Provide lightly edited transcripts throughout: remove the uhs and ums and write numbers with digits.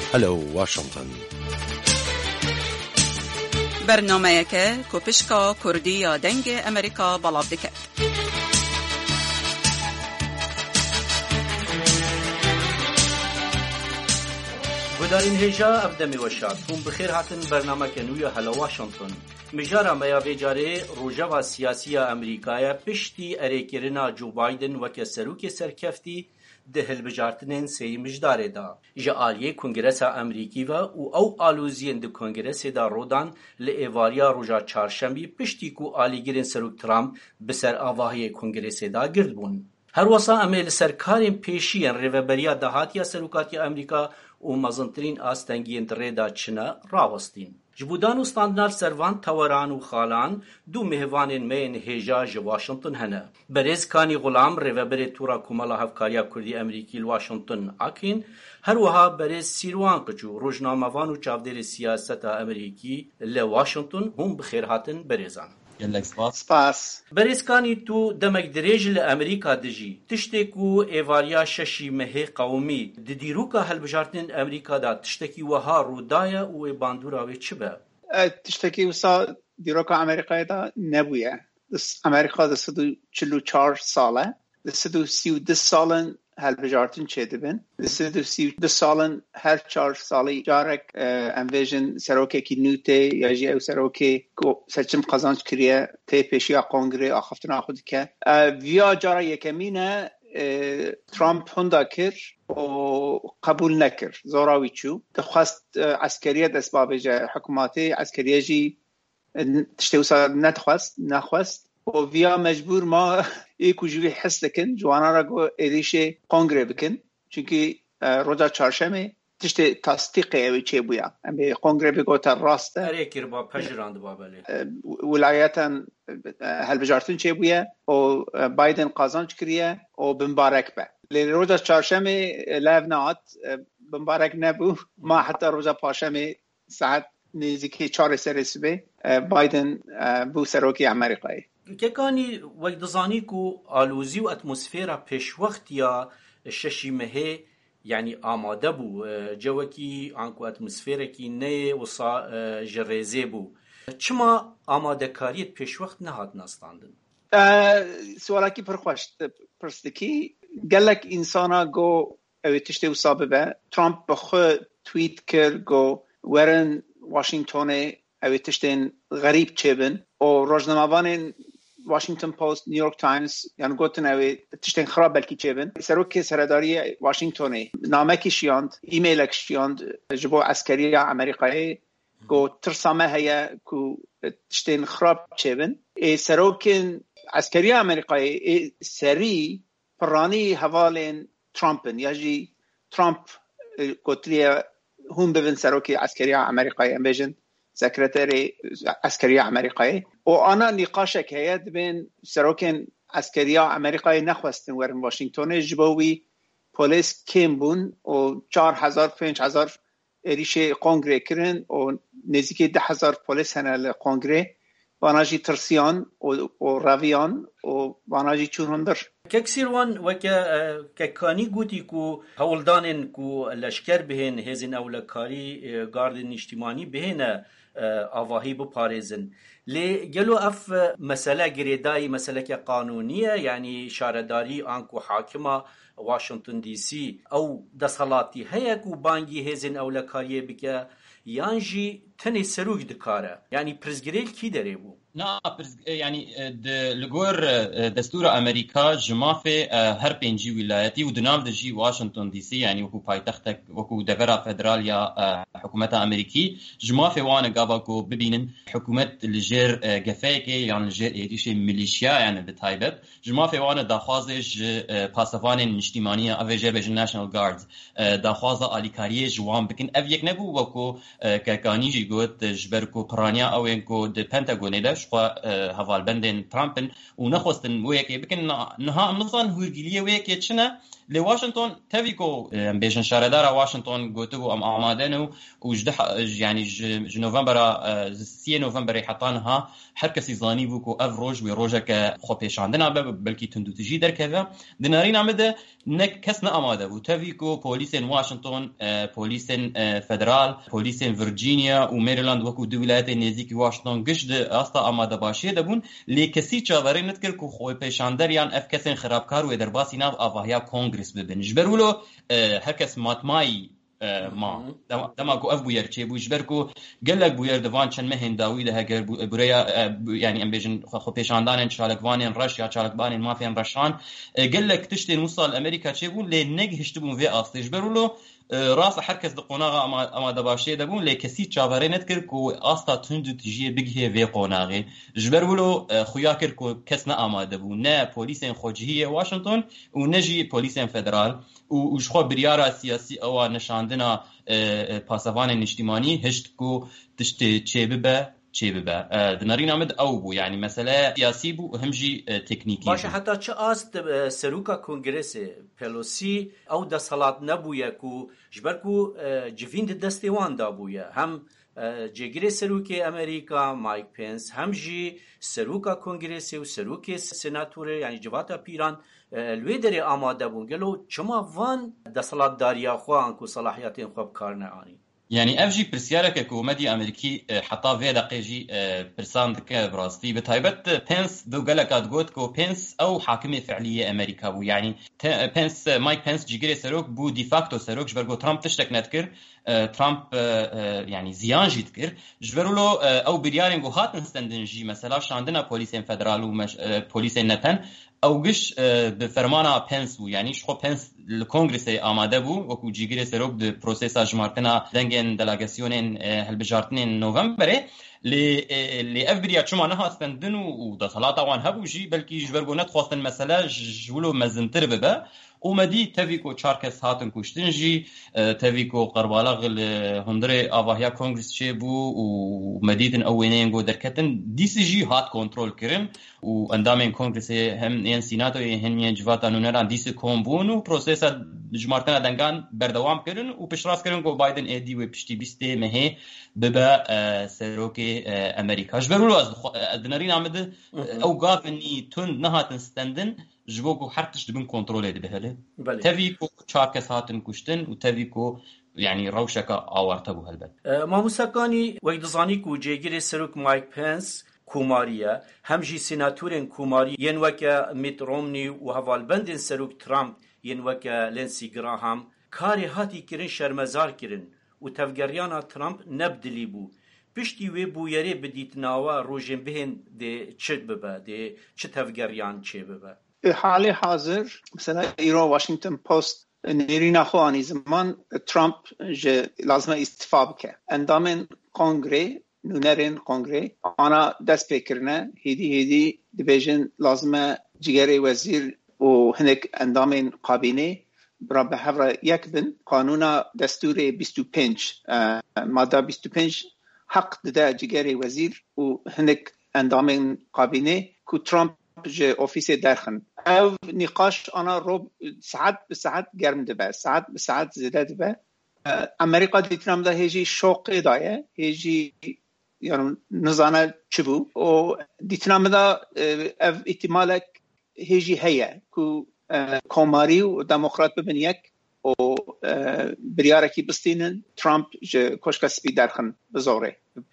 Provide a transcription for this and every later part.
هلو واشنطن. برنامه‌یک کوپشکا کردی یا دنگ امریکا بلاب دکت. بدارین هجا ابدمی وشاد هم بخیر هاتن برنامه کنوی هلو واشنطن. مجارا میا ویجاره روجا سیاسی امریکای پشتی اریکرنا جو بایدن و کسروک سرکفتی ده هلبجارتنین سی مجداره دا. جا آلیه کنگرس امریکی و او آلوزین ده کنگرس دا رودان لئیواریا روژا چارشنبی پشتی کو آلیگرین سروک ترامپ بسر آواهی کنگرس دا گرد بون. هر وصا امیل سرکارین پیشین ریوبریا دهاتیا سروکاتی امریکا و مزنترین آستنگین تریدا چنا راوستین. جبودان و ستاندنال سروان توران و خالان دو مهوانین مین هیجا واشنطن هنه. برزکانی غلام ریوبری تورا کمالا هفکاریا کردی امریکی لواشنطن آکین هر وها برز سیروان قجو روجناموان و چاودر سیاست امریکی لواشنطن هم بخیر هاتن برزان. سپاس برزکانی تو دمک دریج لامریکا دجی تشتکو ایواریا ششی مه قومی دیروکا هلبجارتن امریکا دا تشتکی وها رودایا و باندورا و چبه تشتکی وسا دیروکا امریکا دا نبویه. امریکا دا 144 ساله 132 سالن هلبجارتن چه دبن 132 سالن هر 4 سالی جارک انویژن سروکه کی نوته یا جی او سروکه سرچم قازانچ کریه تی پیشی قانگره آخفتن آخود که ویا جارا یکمینه ترامپ هندا کر و قبول نکر زوراوی چو دخواست عسکریه دست بابجه حکوماتی عسکریه جی تشتوسا نخواست و ویا مجبور ما ایکو جوی حس لکن جوانا را گو ایدیش قانگره بکن چونکه روزا چارشمه تشت تصدیق اوی چه بویا امی قانگره بگو تا راسته اریکر با پجراند بابلی ولایتا هلبجارتن چه بویا و بایدن قازانچ کریه و بمبارک به لیل روزا چارشمه لیو نات بمبارک نبو ما حتی روزا پاشمه ساعت نزدیکی 4 سرسبه بایدن بو سروکی امریکایی که کانی وقت کو آلوزی و اتمسفیرا پیش وقت یا ششی مهه یعنی آماده بو جوکی آنکو اتمسفیرا کی نه وصا جریزه بو چما آماده کاریت پیش وقت نهاد نستاندن سوالاکی پرخوشت پرستکی گلک انسانا گو اوی تشتی وصا ببه ترامپ بخو تویت کر گو ورن واشنگتن اوی تشتین غریب چبن و روزنامه‌وان واشنگتن پست نیویورک تایمز یعنی گوتن اوی تشتین خراب بلکی چبن سروک سرداری واشنگتن نامکی شیاند ایمیلک شیاند جبو عسکری امریکایی گو ترسامه هیا کو تشتین خراب چبن سروک عسکری امریکایی سری پرانی حوالین ترامپن یعنی ترامپ گوتلیه هم ببین سروک عسکری امریکایی امبیجن سکرتری عسکری امریکایی و آنها نقاشک هست بین سروکن عسکری امریکایی نخواستن ورن واشنگتن جبوی پلیس کم بون و 4,000-5,000 ایریش قانگره کرن و نزدیک 10,000 پلیس هنال قانگره واناجی ترسیان و رویان و واناجی چورندر كسيروان وكاني قوتي كو هولدانن كو لشكر بهن هزن اولكاري غاردن اجتماعي بهن آواهی بپارزن لی گلو اف مسئله گریدای مسئله که قانونیه یعنی شارداری آنکو حاکمه واشنطن دی سی او دستالاتی هیا کو بانگی هزن اولکاریه بکه یانجی تنی سروک دکاره یعنی پرزگریل کی داره بو؟ نه يعني لغور دستور امريكا جمافه هر بنجي ولايتي ودنال دجي واشنطن دي سي يعني وكو بايتختك وكو دفرا فدراليا حكومه امريكي جمافه وانا قاباكو ببينن حكومه الجير قفايكي يعني الجير ايديشي ميليشيا يعني بتايبب جمافه وانا داخوازج باسفان اجتماعيه افجر بج ناشونال جارد داخوازا اليكاريه جوان بكن افيك نبو وكو كانيجي جوت جبركو برانيا او انكو د بنتاغون شخوا هوال بندن ترامپن و نخواستن ویکی بکن نها مزان هورگیلیه ویکی چنه لواشنطن تفيكو بيجن شاردار واشنطن قوتو ام آمادنو وجدح يعني نوفمبر 3 نوفمبر حطانها حركة زاني بوكو افروج وروجك خوبيش عندنا بلكي تندو تجي در كذا دنارين عمده نك كسنا آماده وتفيكو بوليسين واشنطن بوليسين فدرال بوليسين فيرجينيا وميريلاند وكو دولايات نزيك واشنطن قشد استا آماده باشيه دبون لكسي چاوري نتكر كو خوي پیشاندريان اف كسين خرابكار و درباسي ناف آواهيا كونغرس ببن جبرولو هركس ماتماي ما دما کو اف بویر چه بوجبر کو گلک بویر دوان چن مهن داوی ده گر بوریا يعني ام بيجن خو پیشاندان چالکوانین رش یا چالکوانین مافیان رشان گلک تشتین وصل امریکا چه بون لنگ هشتبون في استج برولو راس حركز دقوناغا اما دباشي دبون لكسي تشافرينت كركو استا تندو تجي بيغي في قوناغي جبرولو خويا كركو كسنا اما دبون نا بوليسين خوجيه واشنطن ونجي بوليسين فدرال وشخو بريارا سياسي او نشاندنا پاسوان اجتماعي هشتكو تشتي چه دنارين عمد او بو يعني مسألة سياسي بو همجي تكنيكي باشه حتى چه است سروکا کنگرس پلوسی او د صلات نبویا کو جبرکو جوین د دستوان دا بویا هم جگری سروکی امریکا مایک پنس هم جی سروکا کنگرس و سروکی سناتور يعني جواتا پیران الویدر آماده بون گلو چما وان د صلات داریا خوان کو صلاحیتین خوب کارنه آنی يعني افجي برسيارك كوميدي امريكي حتى في دقيجي برسان دكا براستي بتايبت بنس دو قالك قوت كو بنس او حاكمه فعليه امريكا بو يعني بنس مايك بنس جيجري سروك بو ديفاكتو سروك جبرغو ترامب تشتك نتكر ترامب يعني زيان جيتكر جبرولو او بريارين جو هات نستندنجي مثلا عندنا بوليسين فدرال ومش بوليسين نتن او قش بفرمانا بنس يعني شخو بنس الكونغرس آماده بو وكو جيجري سروك دو بروسيسا جمارتنا دنگن دلاغاسيونين هالبجارتنين نوفمبر اللي افبريا شما نها استندن ودا صلاة وان هبو جي بلكي جبرغونات خواستن مسألة جولو مزنتر ببا ومدي تفيكو چاركس هاتن كشتنجي تفيكو قربالغ هندري آواهيا كونغرس شبو ومديدن اوينين قو دركتن دي سي جي هات كنترول كرن واندامين كونغرس هم ين سيناتو هن ين جواتا نونران دي سي كومبون وبروسيسا جمارتنا دنگان بردوام كرن وپشراس كرن قو بايدن ايدي وپشتي بيستي مهي ببا سروكي امريكا جبرولو از دنارين عمد اوقاف اني تند نهاتن ستندن جبوكو حرتش دبن كنترول دي بهله تفيكو چاركس هاتن كشتن وتفيكو يعني روشكا آورتبو هلبت ما موساكاني ويدزانيكو جيجري سروك مايك بنس كوماريا همجي سيناتورين كوماري ينوكا ميت رومني وهوالبندن سروك ترامب ينوكا لينسي جراهام كاري هاتي كرن شرمزار كرن وتفجريانا ترامب نبدلي بو پشتی وی بویری بدیت ناوا روژن بهن ده چه ببا ده چه تفجریان چه ببا حال حاضر مثلا ایران واشنگتن پست نيرينا خواني زمان ترامب لازم استعفا بك اندامن كونغري نونرين كونغري انا دست بكرنا هيدي ديفيجن لازم جيري وزير وهناك اندامن قابينه برا بحفر يكبن قانون دستور 25 ماده 25 حق ده جيري وزير وهناك اندامن قابينه كو ترامب جه اوفيس درخن او نقاش انا رو ساعات بساعات گرم دبه ساعات بساعات زده دبه امریکا دیتنام ده هیجی شوق دایه هیجی يعني نزانه چبو و دیتنام ده احتمالك هیجی هيا كو كوماري و ديمقراط ببنيك و برياركي بستينن ترامب جه كوشكا سبي درخن بزوره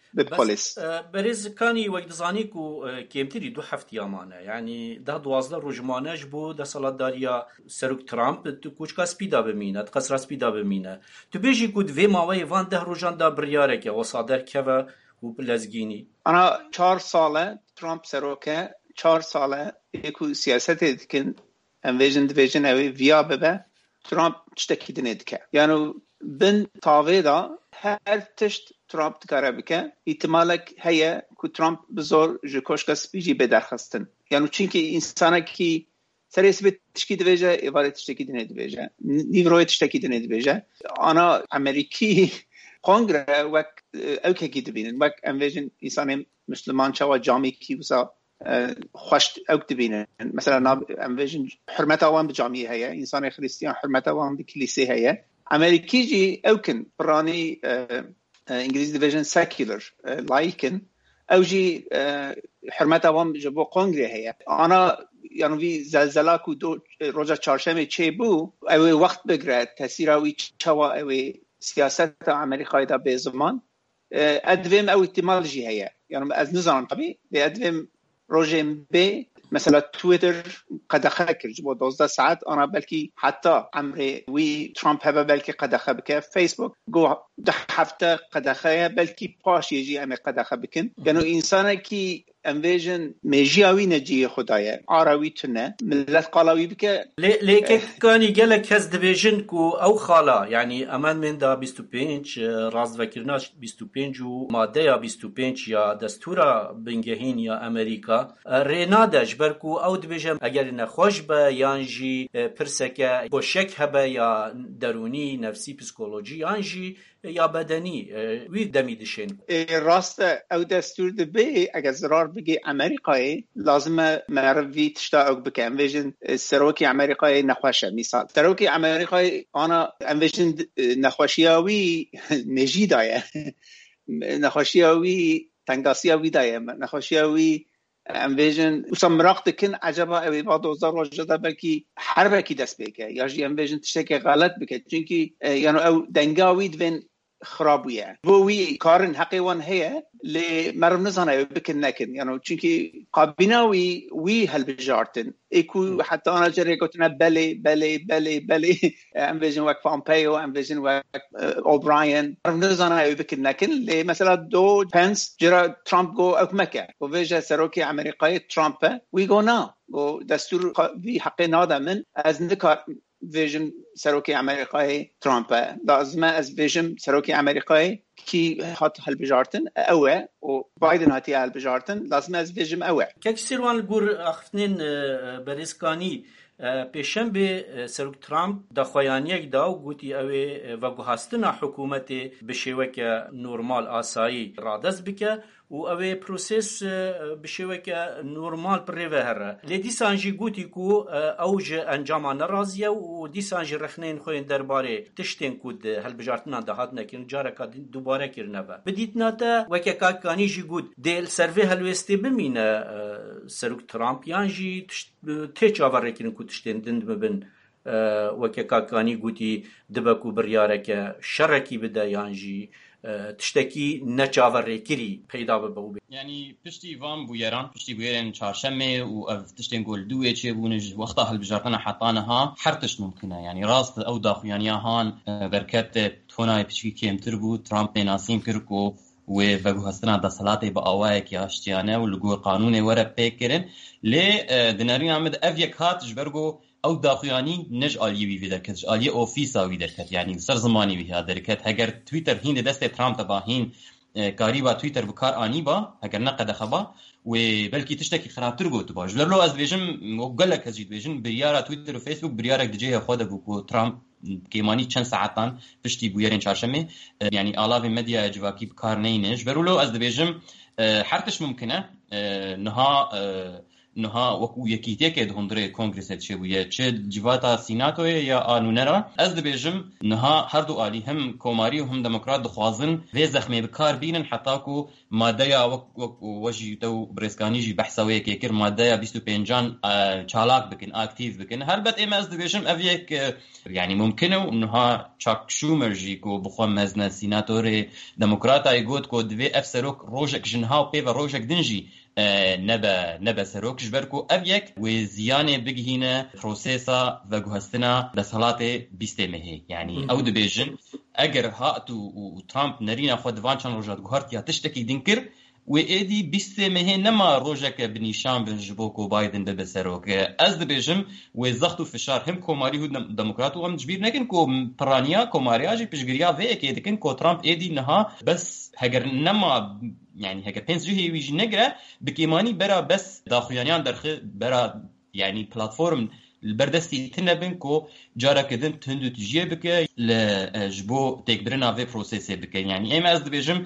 بس برز كاني ويدزانيكو كيمتري دو حفت يامانه يعني ده 12 روجمانج بو ده صلاداريا سروك ترامب كوشكا سبيدا بمينه تقصر سبيدا بمينه تو بيجي كود في ماوي وان ده روجان ده بريارك وصادر كفا وبلزغيني انا 4 ساله ترامب سروكه 4 ساله يكو سياسه دكن انفيجن ديفيجن اوي فيا ببا ترامب تشتكي دنيدك يعني بن طاويدا هر تشت ترامب تکاره بکه احتمالک هيا که ترامب بزور جکوشکاس بیجی بدرخستن یعنی چونکه انسانه که سریس به تشکی دویجه ایواره تشکی دنه دویجه نیوروی تشکی دنه دویجه آنا امریکی کنگره وک اوکه کی دبینن وک انویژن انسان مسلمان چوا جامی کی وسا خوشت أو تبينه مثلا أم فيجن حرمته وان بجامعة هي إنسان خريستيان حرمته وان بكنيسة هي أمريكي جي أوكن براني إنجليزي ديفيجن سيكولر لايكن أو جي حرمته وان بجبو قنغري هي أنا يعني في زلزلة كودو رجع چهارشنبه چه بو أو وقت بگره تأثیر اوی چوا اوی سیاست أمریکا دا به زمان أدوم أو احتمال جي هي يعني از نظام طبيعي بأدوم روجين بي مثلا تويتر قد خاكر جبو 12 ساعت أنا بلكي حتى عمري وي ترامب هبا بلكي قد خبك فيسبوك جو ده هفته قد خايا بلكي باش يجي أمي قد خبكن يعني إنسانة كي انفيجن ميجياوي نجي خدايا عراوي تنه ملت قالاوي بك ليك كان يقلك هز ديفيجن كو او خالا يعني امان من دا 25 راز وكرناش 25 و ماده 25 يا دستورا بنگهين يا امريكا رينادش بركو او ديفيجن اگر نخوش با يانجي پرسكه بوشك هبا يا دروني نفسي پسيكولوجي يانجي یا بدنی وی دمی دشین راست او دستور دبی اگر زرار بگی امریکایی لازمه مروی تشتا او بکه انویژن سروکی امریکایی نخوشه مثال سروکی امریکایی آنا انویژن نخوشیاوی نجی دایه نخوشیاوی تنگاسیاوی دایه نخوشیاوی انویژن وسم مراقت کن عجبا اوی با 2000 روز جدا بلکی حربه کی دست بکه یا جی انویژن تشتکی غلط بکه چونکی یعنی او دنگاوی دوین خرابویه بوی کارن حقیقان هیه لی مرم نزانه بکن نکن یعنی چونکی قابیناوی وی هل بجارتن ایکو حتی آنا جره گوتنا بلی انویژن وک پامپیو انویژن وک اوبراین مرم نزانه بکن نکن لی مثلا دو پنس جرا ترامپ گو اوک مکه و ویجه سروکی امریکای ترامپ وی گو نا و دستور وی حقی ناده من از نکار ویژن سروکی امریکای ترامپ لازمه از ویژن سروکی امریکای کی هات هل بجارتن اوه و بایدن هاتی هل بجارتن لازمه از ویژن اوه که سیروان گور اختنین بریسکانی پیشم به سروک ترامپ دخوایانیک دا و گوتی اوه و گوهستنا حکومت بشیوک نورمال آسایی رادست بکه و اوه پروسیس بشیوک نورمال پریوه هره لی دیسانجی گوتی کو اوج انجامان رازیه و دیسانجی رخنین خوین درباره تشتین کود هل بجارتنا دهات نکن جاره که دوباره کرنه با بدیتنا تا وکه کاکانی جی گود دیل سروی هلوستی بمینه سروک ترامپ یانجی تیچ آور رکن کو تشتین دند مبن وکه کاکانی گوتی دبکو بریاره که شرکی بده یانجی تشتكي نچاور كري پیدا ببو يعني پشتی وام بویران پشتی بویران چهارشنبه و اف تشتين قول دوه چه بونج وقتها هالبجارتنا حطانها حرتش ممكنه يعني راست او داخو يعني هان بركت توناي پشکی کمتر بو ترامپ ناسیم کرکو و وگو هستنا دا صلاتی با آوائه که اشتیانه و لگو قانون وره پیکرن لی دنارین عمد اف یک هات جبرگو او داخویانی نج آلیه بی درکت آلیه اوفیسا بی درکت یعنی سر زمانی بی درکت اگر تویتر هین دست ترامپ با هین کاری با تویتر بکار آنی با اگر نقد خبا و بلکی تشتکی خرابتر گوت باش لرلو از بیجم وقلک از جید بیجم بریارا تویتر و فیسبوک بریارک دیجه خود بو ترامپ کیمانی چند ساعتان پشتی بویرین چهارشنبه یعنی آلاوی مدیا جواکی بکار نینش برولو از بیجم حرتش ممکنه نها وکو یکیتی که دهندره کنگرس چه بویه چه جواتا سیناتوی یا آنونرا از دبیجم نها هر دو آلی هم کوماری و هم دموکرات دخوازن وی زخمی بکار بینن حتی کو ماده یا وجی تو برسکانی جی بحثاوی که کر ماده یا 25 چالاک بکن اکتیو بکن هر بد ایم از دبیجم اویک یعنی ممکنه نها چاک شومر جی کو بخوام مزن سیناتور دموکرات ای گوت کو دوی افسروک روجک جنها و پیو روجک دنجی نبا سروک جبرکو اویک و زیانه بگهینه پروسیسا و گوهستنا دسالات بیسته مهی یعنی او دبیجن اگر هاتو و ترامپ نرین خودوان چند روژات گوهرت یا تشتکی دینکر و ایدی بیسته مهی نما روژک بنیشان بنجبوکو بایدن ببه سروک از دبیجم و زختو فشار هم کوماری و دموکراتو هم جبیر نکن کو پرانیا کوماری آجی پشگریا وی اکی دکن کو ترامپ ایدی نها بس هگر نما يعني هكا بينس جهي ويجي نقرأ بكيماني برا بس داخويانيان درخي برا يعني بلاتفورم البردستي تنبن كو جارا كدن تهندو تجيه بك لجبو تكبرنا في بروسيسي بك يعني ايما از دبيجم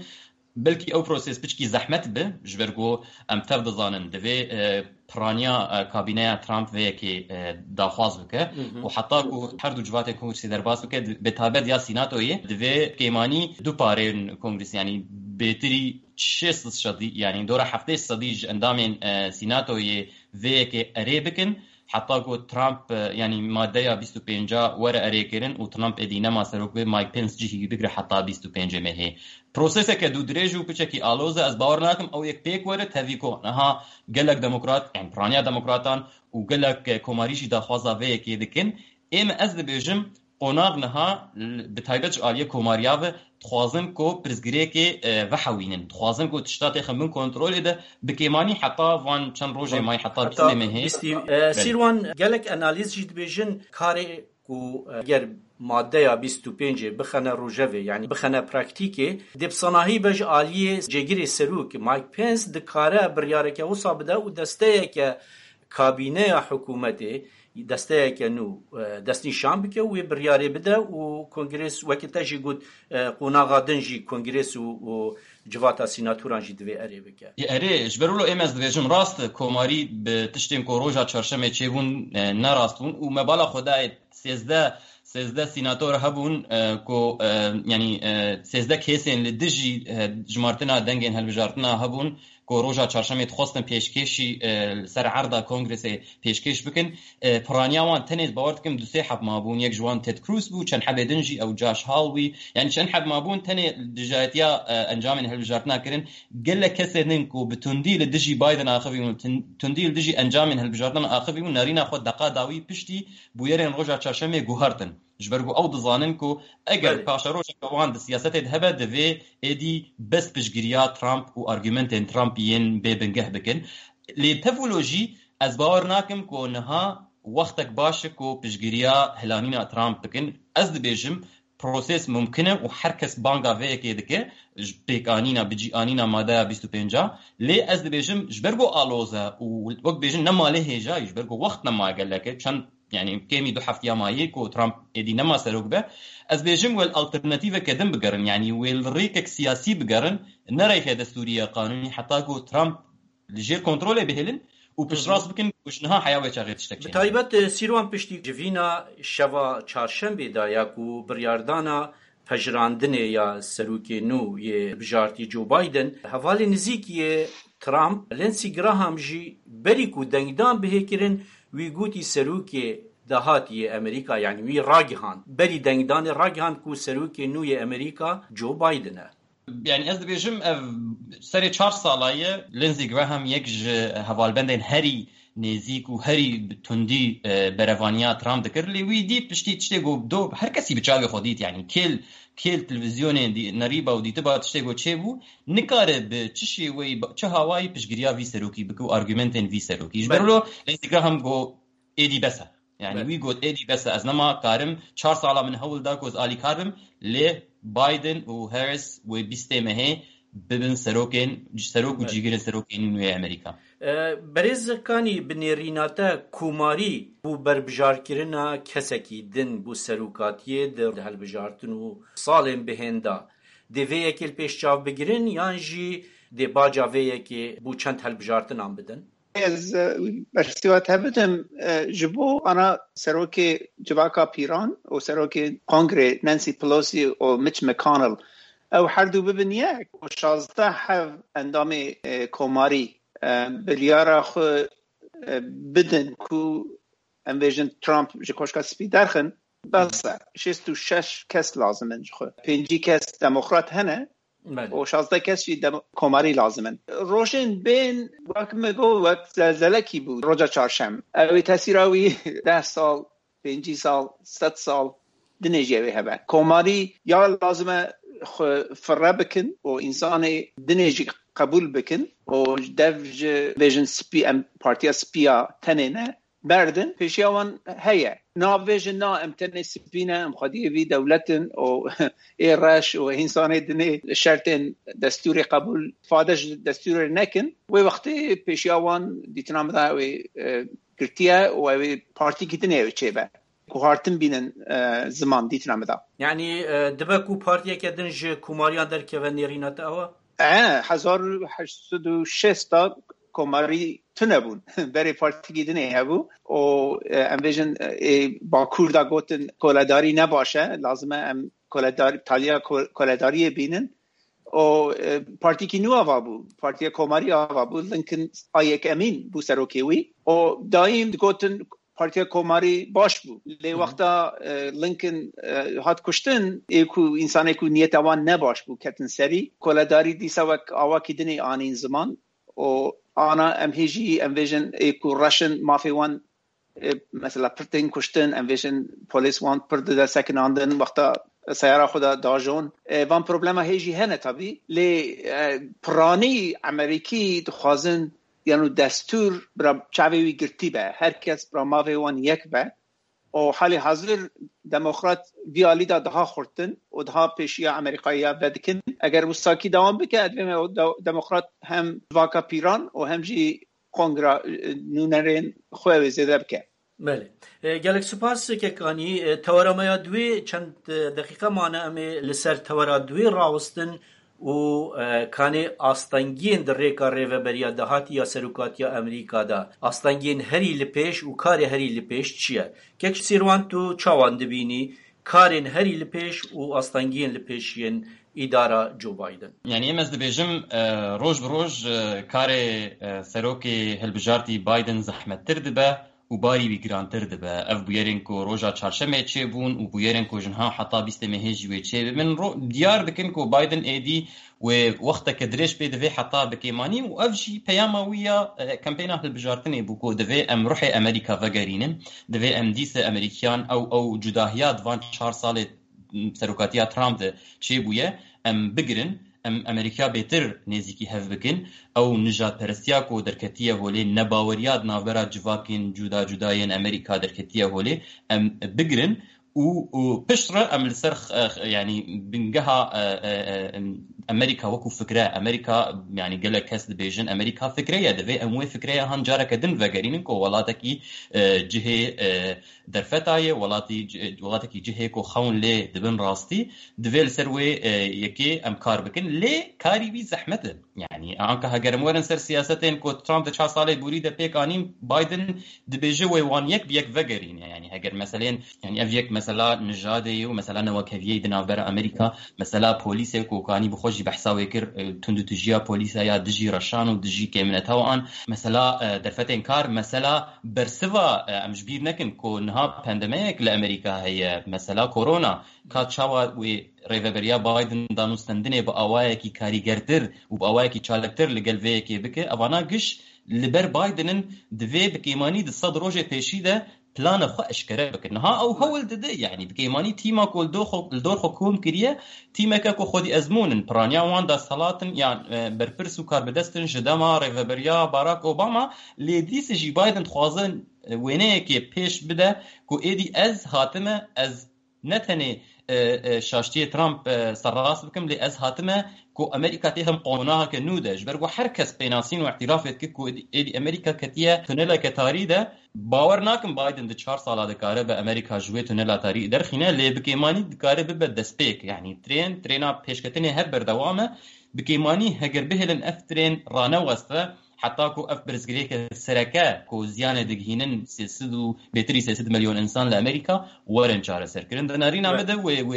بلکی او پروسس بچکی زحمت به جبرگو ام تفد زانن دوی پرانیا کابینه ترامپ وی که داخواز بکه و حتی کو هر دو جوات کنگرسی در باز بکه به تابع یا سیناتویی دوی کیمانی دو پاره کنگرس یعنی بهتری 6 صدی یعنی دوره هفته صدیج اندام سیناتویی وی که اری بکن حتی کو ترامپ یعنی ماده 25 ور اری کردن و ترامپ ادینه ما سروک به مایک پنس جی بگیره حتی 25 مهه پروسس که دو درجو کوچکی آلوزه از باور ناکم او یک پیک ور تویکو نها گلک دموکرات یعنی پرانیا دموکراتان و گلک کوماریشی داخوازا وی که دکن ام از دبیجم قناغ نها بتایبت عالیه کوماریاو تخوازن کو پرزگری که وحوینن تخوازن کو تشتات خمن کنترل ده بکیمانی حتی وان چند روزه مای حتی بسمه سیروان گلک انالیز جد بیجن کاری کو اگر ماده 25 بخنه روجوه یعنی بخنه پراکتیکه دبساناهی بج عالیه جگیری سروک مایک پنس دکاره بریاره که وصابده و دسته که کابینه حکومتی دسته که نو دستی شام بکه و بریاره بده و کنگرس وقتی جی گود قناغ دنجی کنگرس و جواتا سیناتوران جی دوی اره بکه اره جبرولو امز دویجم راست کوماری به تشتیم کو روزا چهارشنبه چیبون نراستون و مبالا خدای 13 سیناتور هبون کو یعنی 13 کیسین لدجی جمارتنا دنگن هلبجارتنا هبون کو روزا چهارشنبه خواستن پیشکشی سر عرض کنگرس پیشکش بکن پرانیاوان تنیز باورتکم دو سه حب مابون یک جوان تد کروز بو چند حب دنجی او جاش هالوی یعنی چند حب مابون تنی دجایتیا انجام هلبجارتنا کرن گله کسی ننکو بتندی لدجی بایدن آخوی تندی لدجی انجام هلبجارتنا آخوی نارینا خود دقا داوی پشتی بویرن روزا چهارشنبه گوهرتن جبرگو او دزانن کو اگر پاشروش کوان د سیاست هبه د وی ادی بس بجگریا ترامپ و ارگومنت ترامپین به بنگه بکن لی تفولوژی از باور ناکم کو نها وقتک باشه کو بجگریا هلانینا ترامپ بکن از د بیجم پروسس ممکنه و هر کس بانگا وی کې دکه بیکانینا بجیانینا ماده 25 لی از د بیجم جبرگو آلوزه و وقت بیجم نماله هجا جبرگو وقت نما گلکه چند يعني كيمي دو حفت يامايي كو ترامب ادي نما سروك به از بيجم والالترناتيفه كدم بقرن يعني والريكك سياسي بقرن نريك دستوريه قانوني حتى كو ترامب لجير كنترول بهلن وبشراس بكن وشنها حياوي شاغير تشتكي بتايبت سيروان پشتي جوينا شوا چهارشنبه دا ياكو برياردانا پجراندن یا سروکی نو یه بجارتی جو بایدن حوالی نزیکی ترامپ لنسی گراهام جی بریکو دنگدان بهکرن وی گوتی سروکی دهاتی امریکا یعنی وی راگهان بری دنگدان راگهان کو سروکی نوی امریکا جو بایدنه يعني از بيجم سري 4 سالايه لينزي جراهام يك هوالبندين هري نزيك وهري تندي بريفانيا ترامب ذكر لي ويدي بشتي تشتيغو دو هر كسي بچاوي خوديت يعني كيل تلفزيون دي نريبا ودي تبا تشتيغو تشيبو نكاره بچشي وي چه هواي پشگريا في سروكي بكو ارغومنتين في سروكي جبرلو لينزي جراهام جو ايدي بس يعني وي جود ايدي بس از نما كارم 4 سالا من هول داكوز الي كارم لي بايدن وهاريس وبيستمه هي ببن سروكين سروك وجيجر سروكين في امريكا برز كاني بنيريناتا كوماري بو بربجاركرنا كسكي دن بو سروكاتيه در هالبجارتن و سالم بهندا دي كل بيشاف بگرن يانجي دي باجا كي بو چند هالبجارتن ام بدن از برسیوات هبتم جبو انا سروکی جواکا پیران و سروکی کنگره نانسی پلوسی و میچ مکانل او هر دو ببین یک و 16 حو اندام کوماری بلیارا خو بدن کو انویژن ترامپ جکوشکا سپی درخن بس 66 کس لازمن جخو 5 کس دموکرات هنه و 16 کسی کوماری لازمن روشن بین وقت مگو وقت زلزله کی بود روزا چهارشنبه اوی تاثیراوی 10 سال 5 سال 100 سال دنیجیوی هبه کوماری یا لازمه فره بکن و انسان دنیجی قبول بکن و دفج ویژن سپی پارتیا سپیا تنینه بردن پیشیوان هیا ناویژن نا امتنی سپینه امخادی وی دولتن و ایرش و انسان دنی شرطن دستور قبول فادش دستور نکن و وقتی پیشیوان دیتنام دا و کرتیه و پارتی کتنه و چه به کوهارتن بینن زمان دیتنام دا یعنی دبکو پارتیا که دنج کوماریان در که و نیرینات اوه 1860 کماری تنبون برای پارتی گیدنی هبو و امویژن با کوردا گوتن کولداری نباشه لازمه ام کولداری تالیا کولداری بینن و پارتی کی نو آوابو پارتی کماری آوابو لینکن آیک امین بو سروکیوی و دایم گوتن پارتی کماری باش بو لی وقتا لینکن هات کشتن ایکو انسان ایکو نیت آوان نباش بو کتن سری کولداری دیسا وک آوا کیدنی آنین زمان و أنا أمهيجي أمفيجن إيكو راشن ما في وان مثلا برتين كشتن أمفيجن بوليس وان برد دا سكن عندن وقتا سيارة خدا داجون وان بروبلما هيجي هنا طبي لي براني أمريكي دخوازن يعني دستور برا شعبي قرتي با هر کس برا ما في وان يك با و حالی حاضر دموکرات ویالی daha خورتن و daha پیشیا امریکایی بدکن اگر مستاکی دوام بکه ادویم دموکرات هم واقع پیران و هم جی کنگرا نونرین خواه زیده بکه. بله گلک سپاس که کانی تورمایا دوی چند دقیقه مانه امی لسر تورا دوی راوستن و کانی آستانگین در ریکا ریوبریا دهاتی یا سروکاتی امریکا دا آستانگین هری لپیش و کار هری لپیش چیه؟ که سیروان تو چاوان دبینی کارین هری لپیش و آستانگین لپیشین اداره جو بایدن یعنی امز دبیجم روز بروز کار سروکی هلبجارتی بایدن زحمت تر دبه و باری بیگرانتر دبه اف بویرین کو روژا چارشمه چه بون و بویرین کو جنها حتا بیست مهیجی و چه من دیار بکن کو بایدن ایدی و وقتا کدرش بی دوی حتا بکیمانی و اف جی پیاماویا کمپینا هلبجارتنی بو کو دوی ام روح امریکا وگرینن دوی ام دیس امریکیان او جداهیات وان 4 سال سروکاتیا ترامپ ده چه بویه ام بگرن ام امریکا بهتر نزیکی هف بکن او نجات پرستیا کو درکتیه هولی نباوریات ناورا جواکین جداین امریکا درکتیه هولی ام بگرن و پشتر ام لسرخ يعني بنجها امريكا وكو فكره امريكا يعني قال لك كاس بيجن امريكا فكريه دفي اموي فكريه هنجاره كدن فغارين كو ولاتكي جهه درفتاي ولاتكي جهه كو خون لي دبن راستي دفيل سروي يكي امكار بكن لي كاري بي زحمته يعني انك هاجرم ورن سر سياستين كو ترامب 4 سال بريده بيكانين بايدن دبيجي وان يك بيك فغارين يعني هاجر مثلا يعني افيك مثلا نجادي ومثلا نوكفيه دنابر امريكا مثلا بوليس كوكاني بخوجي بحساوي كر تندو تجيا بوليس يا دجي رشان ودجي كامنتاوان مثلا درفتين كار مثلا برسوا امجبير نكن كو نها بانديميك لامريكا هي مثلا كورونا كاتشاوا و ريفبريا بايدن دانوستندني باوايكي كاريغرتر وباوايكي تشالكتر لقلبيكي بك افانا قش لبر بايدن دفي بكيماني دصد روجه بيشيده بلان خو اشكره بكنها او هول دده يعني بكيماني تيما كل دور حكوم كريه تيما كو خودي ازمون برانيا واندا صلاتن يعني بربرسو كار بدستن جدما ريفبريا باراك اوباما لديس جي بايدن خوازن وينه كي بيش بده كو ايدي از خاتمه از نتني شاشتي ترامب سراس بكم لي از هاتمه كو امريكا تهم قانونها كنوده جبرو حركس بيناسين واعترافات كو ايدي امريكا كتيه تنلا كتاريده باور ناكم بايدن د 4 سال دكاره بامريكا جوي تنلا تاري درخينه لي بكيماني دكاره ببدسبيك يعني ترينا بيشكتني هر بردوامه بكيماني هجر بهلن اف ترين رانا وسطه حتى كو اف برزغريك السركه كو زيانه دغهينن سيسدو بيتري 6 مليون انسان لامريكا ورن جاره سركرن دنارينا بده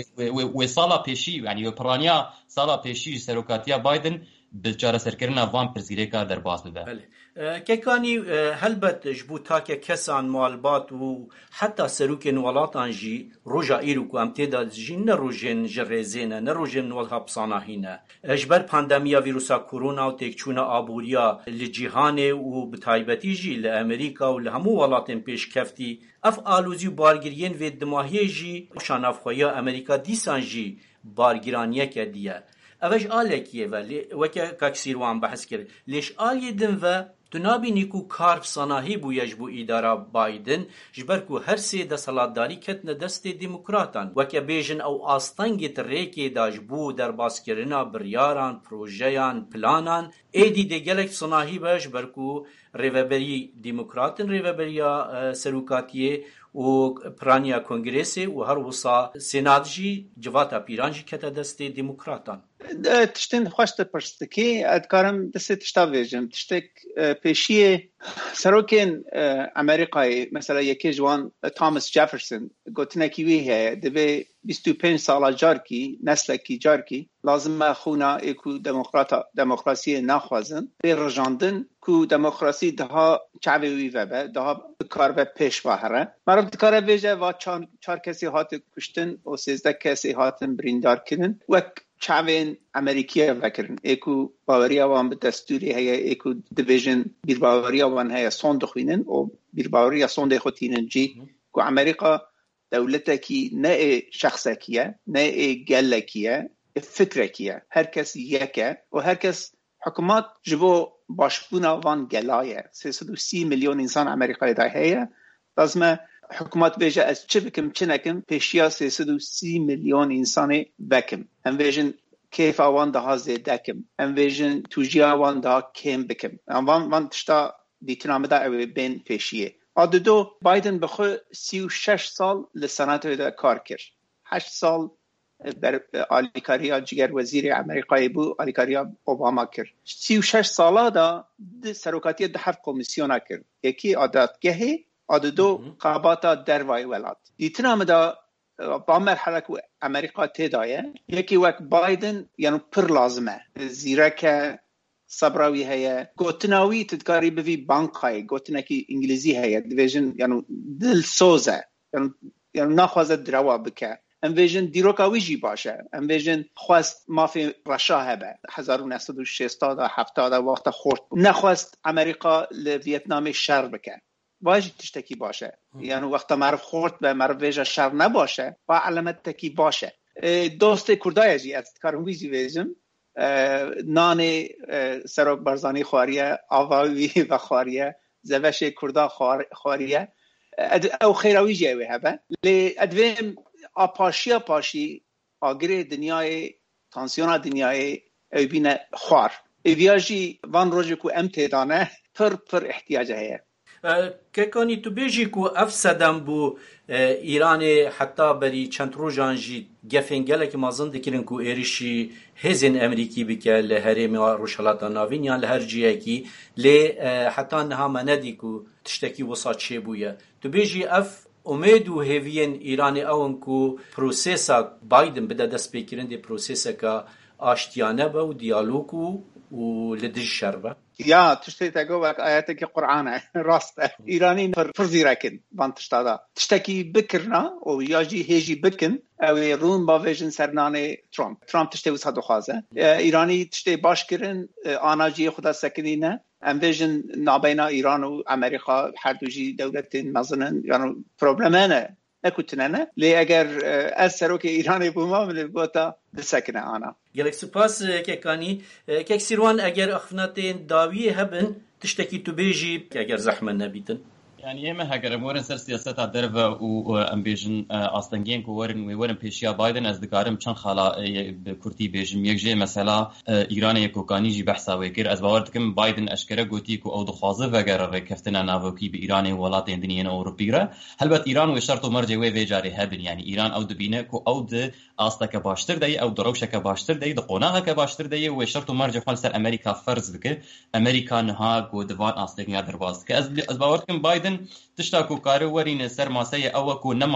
و صالا بيشي يعني برانيا صالا بيشي سروكاتيا بايدن بجاره سركرنا وان برزغريكا در باس بده كيكاني هلبت جبوتاك كسان مالبات و حتى سروكن ولاتان جي روجا ايروكو امتدا جين روجن جريزينا نروجن ولها بصاناهينا اجبر بانديميا فيروسا كورونا وتكچونا ابوريا لجهان و بتايبتي جي لامريكا و لهمو ولاتن پیش كفتي اف الوزي بارگرين و دماهي جي شانافخويا امريكا ديسان جي بارگرانيه كديه اوش آلکیه ولی وکه کاکسیروان بحث کرد لیش آلی دن و تنابی نیکو کارب صناهی بویج بو اداره بایدن جبرکو هر سه ده سلاداری کتن دست دموکراتان وکه بیجن او آستانگت ریکی داج بو در باسکرنا بریاران پروژیان پلانان ایدی ده گلک صناهی باش برکو ریوبری دموکراتن ریوبریا سروکاتیه و پرانیا کنگرسی و هر وصا سنادجی جواتا پیرانجی کتا دست دموکراتان تشتين خوشت پرستکی ادکارم دست تشتا ویژم تشتک پیشیه سروکن امریکایی مثلا یکی جوان توماس جفرسون گوتنه کیویه دبی 25 سال جارکی نسل کی جارکی لازم خونا اکو دموکراسی نخوازن به رجاندن کو دموکراسی ده چاوی وبه ده کار به پیش بهره مرد کار ویژه و چهار کسی هات کشتن و 13 کسی هاتن بریندار کردن وک چاوین امریکیه وکرن اکو باوریا وان به دستوری هیا اکو دیویژن بیر باوریا وان هیا صندوق خوینن و بیر باوریا صندوق خوتینن جی کو امریکا دولتکی نه شخصکیه نه گلکیه فکرکیه هر کس یکه و هر کس حکومت جبو باشبونا وان گلایه 330 میلیون انسان امریکایی ده هیا لازم حکومت بیجه از چه بکم چه نکم پیشیا 330 میلیون انسان بکم هم بیجن کیف آوان ده ها زیده کم هم بیجن توجی آوان ده ها کم بکم وان تشتا دیتنامه ده اوی بین پیشیه دو بایدن بخو 36 سال لسنات ده کار کرد 8 سال در آلیکاریا جگر وزیر امریکایی بو آلیکاریا اوباما کرد 36 سالا دا سروکاتی ده 7 کمیسیونا کرد یکی عادتگاهی دو قاباتا دروای ولاد دیتنام دا با مرحله که امریکا تدایه یکی وقت بایدن یعنی پر لازمه زیرا که صبراوی هیا گوتناوی تدکاری بوی بانک های گوتناکی انگلیزی هیا دیویژن یعنی دل سوزه یعنی نخوازه دروا بکه ام ویژن دیروکاوی جی باشه ام ویژن خواست مافی رشا هبه 1960 تا 70 وقت خورد نخواست امریکا لویتنام شر بکه واجد تشتکی باشه یعنی وقت معرف خورد به معرف ویژه شر نباشه با علامت تکی باشه دوست کردای جی از کارمویزی ویژم نان سروک برزانی خواریه آواوی و خواریه زوش کردا خواریه او خیراوی جیوه هبه لی ادویم پاشی آگره دنیای تانسیون دنیای او بین خوار ایویاجی وان روژه که امتدانه پر احتیاجه هیه که کنی تو بیجی که افسدن بو ایران حتی بری چند روزان جی گفنگله که مازن دکرن که ایرشی هزین امریکی بکه لحرم روشالات ناوین یا لهر جیه کی لی حتی نها مندی که تشتکی وسط چه بویه تو بیجی اف امید و هیوین ایران اون که پروسیسا بایدن بده دست بکرن دی پروسیسا که آشتیانه با و دیالوگو و لدج شربه یا تشتی تگو وقت آیاتی که قرآنه راسته ایرانی فرزی رکن بان تشتادا تشتکی بکرنا و یا جی هیجی بکن او رون با ویژن سرنان ترامپ تشتی وسط خوازه ایرانی تشتی باش کرن آناجی خدا سکنی نه ام ویژن نابینا ایران و امریکا هر دوجی دولت مزنن یعنی پروبلمه نه نکوتنه لی اگر از سروک ایرانی بوما من بوتا بسکنه آنا گلک سپاس که کانی که سیروان اگر اخناتین داوی هبن تشتکی تو بیجی که اگر زحمه نبیتن يعني إما هاجر مورن سر سياسات عدرفة وأمبيجن أصلاً كورن بيشيا بايدن از دكارم چند خلا بكرتي بيجم يكجي مثلا إيران يكوكاني جي بحثا ويكير از باوردكم بايدن أشكره قوتي كو أو دخوازه وغير ركفتنا ناوكي بإيران ولاتين دنيين أوروبيرا هلبت إيران وشرطو مرجع ويجاري هبن يعني إيران أو دبينه كو أو د أصلك باشتر داي أو دروشك باشتر داي دقوناغك باشتر داي وشرطو مرجع خال سر أمريكا فرض بك أمريكا نها كو دفان أصلك يادر باز از باوردكم بايدن تشتاكو كارو ورين سر ماسيه او كو نما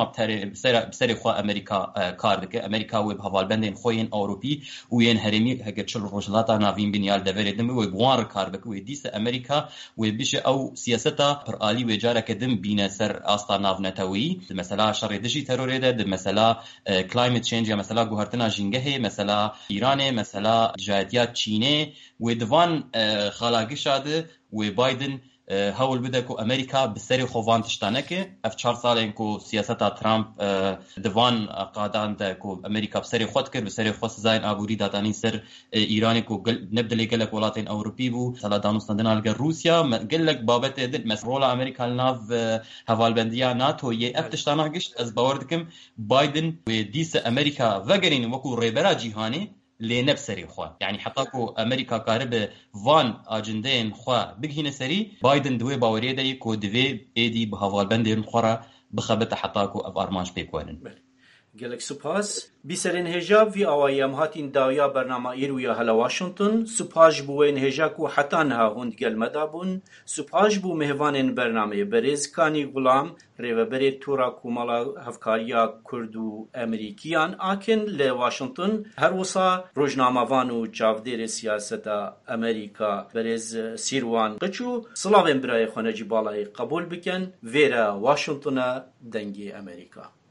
بسر خو امريكا كار دك امريكا وب حوال بندين خوين اوروبي وين هرمي هكا تشل روجلاتا نافين بنيال دبر دم و غوار كار بك و ديس امريكا و بيش او سياستا پر الي وجاره كدم بين سر استا نافنتوي مثلا شر دشي ترور ده مثلا كلايمت تشينج مثلا غهرتنا جينگه مثلا ايران مثلا جهاديات چينه و دوان خلاقي شاده و بايدن هول بده کو امریکا بسری خوان تشتانکه اف 4 سالن کو سیاستا ترامپ دوان قادان ده کو امریکا بسری خود کرد بسری خاص زاین ابوری دادانی سر ایران کو نبدل گلک ولاتین اوروپی بو سلا دانوستندن الگ روسیا گلک بابت دل مسرول امریکا ناف حوالبندیا ناتو ی اف تشتانه گشت از باوردکم بايدن و دیس امریکا وگرین وکو ریبرا جهانی لنفسري خوا يعني حطاكو امريكا قارب فان اجندين خوا بگهين سري بايدن دوي باوري داي كو دوي ايدي بهوال بندين خورا بخبت حطاكو اف ارمانش بيكونن gelek spas biserên hêja vî awayî em hatin dawiya bernama îroya hela Washington spas ji bo wên hêja ku heta niha hûn digel me de bûn spas ji bo mêvanên bernameyê berêz Kanî Gulam rêveberê tora Komala Hevkariya Kurd û Amerîkiyan akin li Washington her wisa rojnamevan û çavdêrê siyaseta Amerîka berêz Sîrwan Qiçû silavên birayê xwe necî balayê qebûl bikin vê re Washington'a dengê Amerîka.